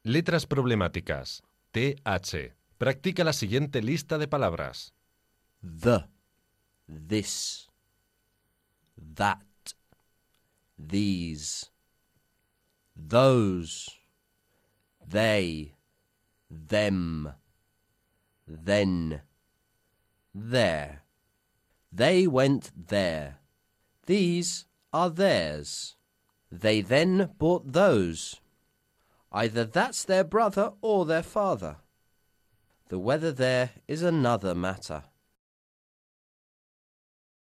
Letras problemáticas. TH. Practica la siguiente lista de palabras. The, this, that, these, those, they, them, then, there. They went there. These are theirs. They then bought those. Either that's their brother or their father. The weather there is another matter.